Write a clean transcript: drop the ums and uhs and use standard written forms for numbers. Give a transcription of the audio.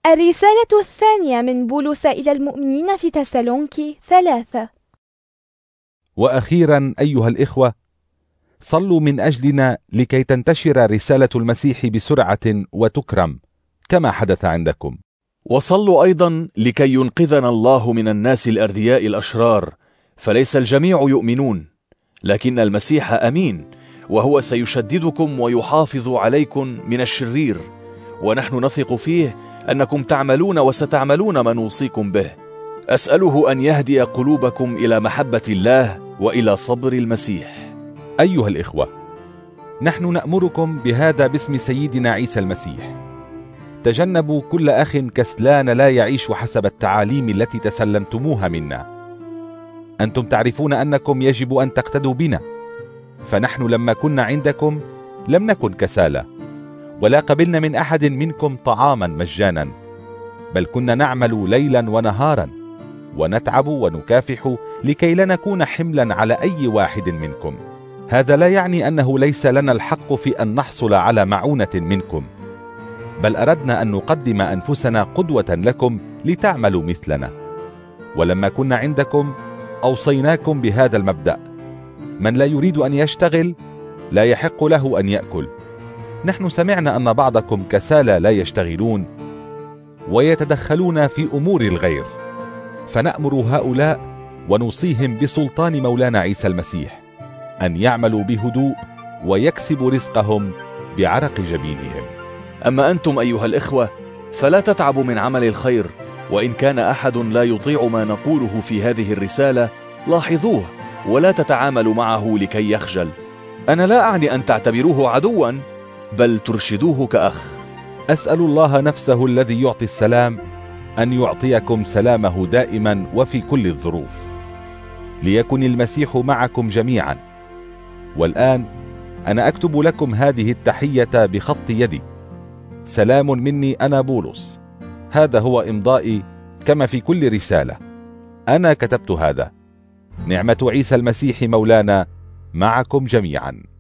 الرسالة الثانية من بولس إلى المؤمنين في تسالونكي 3. وأخيرا أيها الإخوة، صلوا من أجلنا لكي تنتشر رسالة المسيح بسرعة وتكرم كما حدث عندكم. وصلوا أيضا لكي ينقذنا الله من الناس الأردياء الأشرار، فليس الجميع يؤمنون، لكن المسيح أمين، وهو سيشددكم ويحافظ عليكم من الشرير، ونحن نثق فيه أنكم تعملون وستعملون ما نوصيكم به. أسأله أن يهدي قلوبكم إلى محبة الله وإلى صبر المسيح. أيها الإخوة، نحن نأمركم بهذا باسم سيدنا عيسى المسيح: تجنبوا كل أخ كسلان لا يعيش حسب التعاليم التي تسلمتموها منا. أنتم تعرفون أنكم يجب أن تقتدوا بنا، فنحن لما كنا عندكم لم نكن كسالى، ولا قبلنا من أحد منكم طعاما مجانا، بل كنا نعمل ليلا ونهارا، ونتعب ونكافح لكي لا نكون حملا على أي واحد منكم. هذا لا يعني أنه ليس لنا الحق في أن نحصل على معونة منكم، بل أردنا أن نقدم أنفسنا قدوة لكم لتعملوا مثلنا. ولما كنا عندكم أوصيناكم بهذا المبدأ: من لا يريد أن يشتغل لا يحق له أن يأكل. نحن سمعنا أن بعضكم كسالى لا يشتغلون ويتدخلون في أمور الغير، فنأمر هؤلاء ونوصيهم بسلطان مولانا عيسى المسيح أن يعملوا بهدوء ويكسبوا رزقهم بعرق جبينهم. أما أنتم أيها الإخوة فلا تتعبوا من عمل الخير، وإن كان أحد لا يطيع ما نقوله في هذه الرسالة لاحظوه ولا تتعاملوا معه لكي يخجل. أنا لا أعني أن تعتبروه عدوا، بل ترشدوه كأخ. أسأل الله نفسه الذي يعطي السلام أن يعطيكم سلامه دائما وفي كل الظروف. ليكن المسيح معكم جميعا. والآن أنا أكتب لكم هذه التحية بخط يدي: سلام مني أنا بولس. هذا هو إمضائي كما في كل رسالة. أنا كتبت هذا. نعمة عيسى المسيح مولانا معكم جميعا.